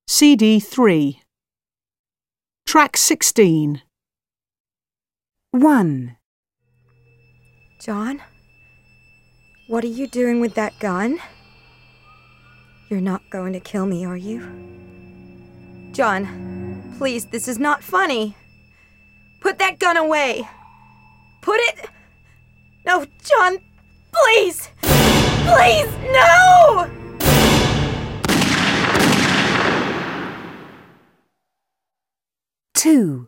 CD 3. Track 16. 1. John? What are you doing with that gun? You're not going to kill me, are you? John, please, this is not funny. Put that gun away. Put it... No, John, please! Please, no! Two.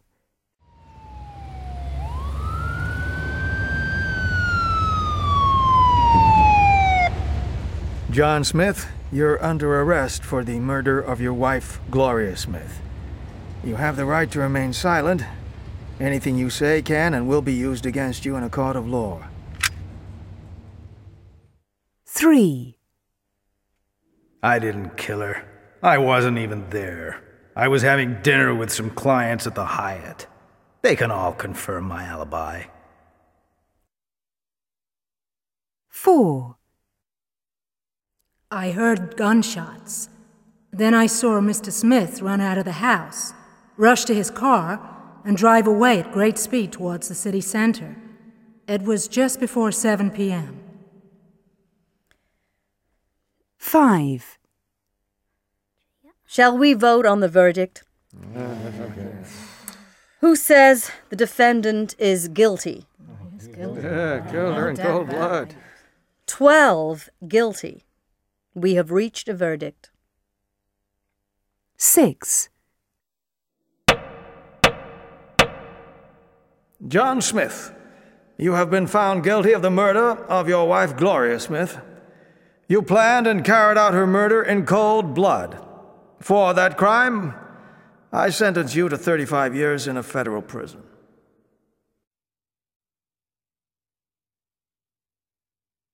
John Smith, you're under arrest for the murder of your wife, Gloria Smith. You have the right to remain silent. Anything you say can and will be used against you in a court of law. 3. I didn't kill her. I wasn't even there. I was having dinner with some clients at the Hyatt. They can all confirm my alibi. 4. I heard gunshots. Then I saw Mr. Smith run out of the house, rush to his car, and drive away at great speed towards the city center. It was just before 7 p.m. 5. Shall we vote on the verdict? Who says the defendant is guilty? Yeah, killed her in cold blood. 12 guilty. We have reached a verdict. 6. John Smith, you have been found guilty of the murder of your wife, Gloria Smith. You planned and carried out her murder in cold blood. For that crime, I sentence you to 35 years in a federal prison.